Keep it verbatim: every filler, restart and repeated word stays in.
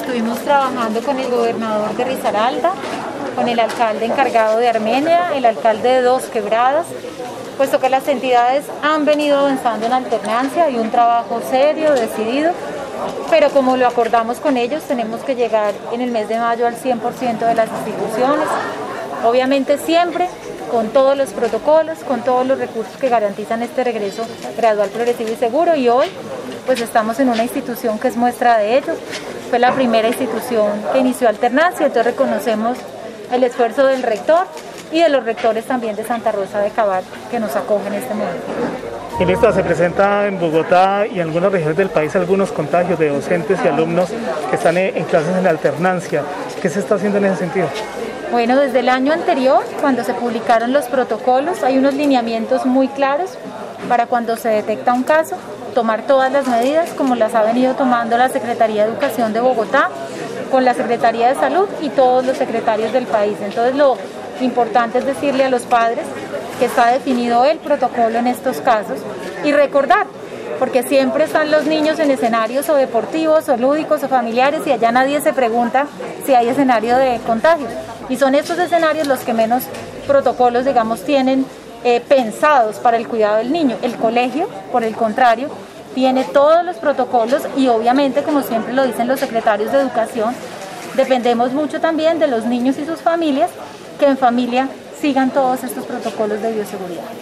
estuvimos trabajando con el gobernador de Risaralda, con el alcalde encargado de Armenia, el alcalde de Dos Quebradas, puesto que las entidades han venido avanzando en alternancia y un trabajo serio, decidido, pero como lo acordamos con ellos, tenemos que llegar en el mes de mayo al cien por ciento de las instituciones, obviamente siempre con todos los protocolos, con todos los recursos que garantizan este regreso gradual, progresivo y seguro, y hoy pues estamos en una institución que es muestra de ello. Fue la primera institución que inició alternancia, entonces reconocemos el esfuerzo del rector y de los rectores también de Santa Rosa de Cabal que nos acogen en este momento. Ministra, se presenta en Bogotá y en algunas regiones del país algunos contagios de docentes y alumnos que están en clases en alternancia. ¿Qué se está haciendo en ese sentido? Bueno, desde el año anterior, cuando se publicaron los protocolos, hay unos lineamientos muy claros para cuando se detecta un caso, tomar todas las medidas como las ha venido tomando la Secretaría de Educación de Bogotá, con la Secretaría de Salud y todos los secretarios del país. Entonces lo importante es decirle a los padres que está definido el protocolo en estos casos y recordar, porque siempre están los niños en escenarios o deportivos o lúdicos o familiares y allá nadie se pregunta si hay escenario de contagio. Y son estos escenarios los que menos protocolos, digamos, tienen eh, pensados para el cuidado del niño. El colegio, por el contrario, tiene todos los protocolos y obviamente, como siempre lo dicen los secretarios de Educación, dependemos mucho también de los niños y sus familias, que en familia sigan todos estos protocolos de bioseguridad.